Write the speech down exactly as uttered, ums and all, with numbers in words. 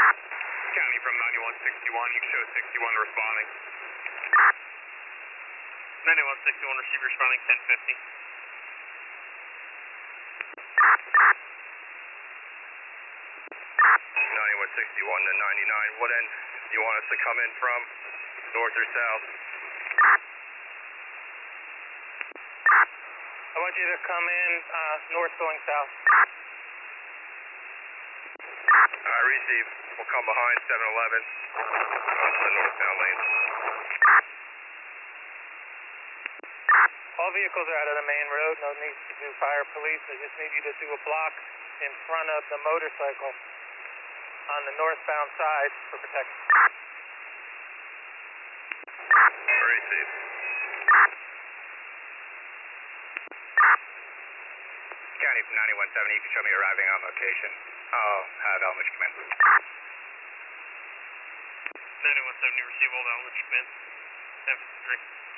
County from ninety-one sixty-one, you show sixty-one responding. ninety-one sixty-one, receive responding ten fifty. ninety-one sixty-one to ninety-nine, what end do you want us to come in from? North or south? I want you to come in uh, north going south. Alright, receive. We'll come behind seven eleven on the northbound lane. All vehicles are out of the main road. No need to do fire police. I just need you to do a block in front of the motorcycle on the northbound side for protection. Receive. County from ninety-one seventy, you can show me arriving on location. I'll have Elmridge come in. ninety-one seventy, receive all the Elmridge come in. ten fifty-three.